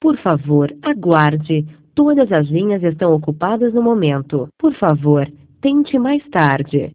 Por favor, aguarde. Todas as linhas estão ocupadas no momento. Por favor, tente mais tarde.